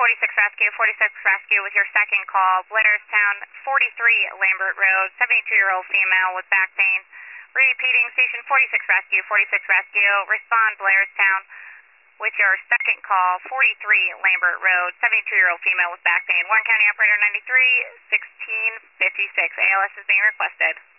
46 Rescue, 46 Rescue with your second call. Blairstown, 43 Lambert Road, 72-year-old female with back pain. Repeating, Station 46 Rescue, 46 Rescue. Respond Blairstown with your second call, 43 Lambert Road, 72-year-old female with back pain. Warren County Operator 93, 1656. ALS is being requested.